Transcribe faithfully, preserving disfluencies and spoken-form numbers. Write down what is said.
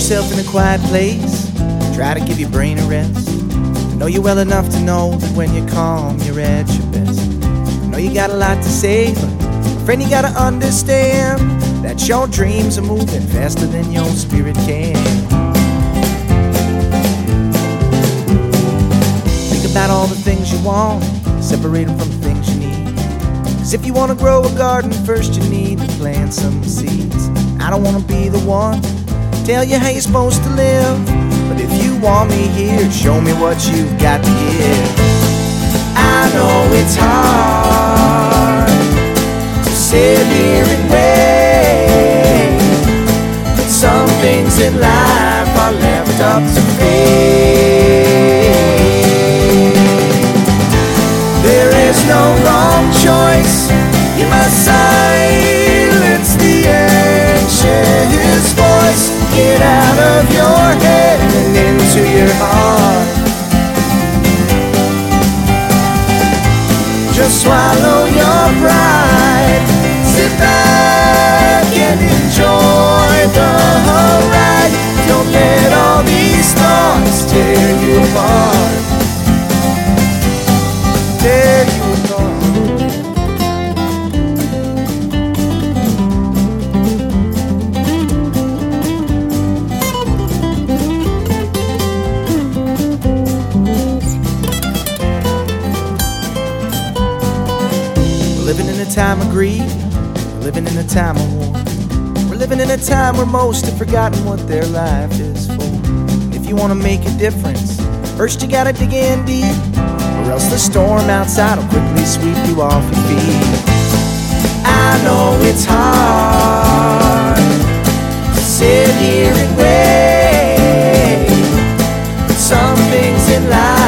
yourself in a quiet place. Try to give your brain a rest. I know you well enough to know that when you're calm, you're at your best. I know you got a lot to say, but friend, you gotta understand that your dreams are moving faster than your spirit can. Think about all the things you want, separate them from the things you need. Cause if you wanna grow a garden, first you need to plant some seeds. I don't wanna be the one to tell you how you're supposed to live, but if you want me here, show me what you've got to give. I know it's hard to sit here and wait, but some things in life are left up to fate. There is no wrong choice, you must silence the anxious voice. Get out of your head and into your heart. Just swallow your pride, sit back and enjoy the ride. Don't let all these thoughts tear you apart, tear you apart. We're living in a time of greed, we're living in a time of war. We're living in a time where most have forgotten what their life is for. If you want to make a difference, first you gotta dig in deep, or else the storm outside will quickly sweep you off your feet. I know it's hard to sit here and wait, but some things in life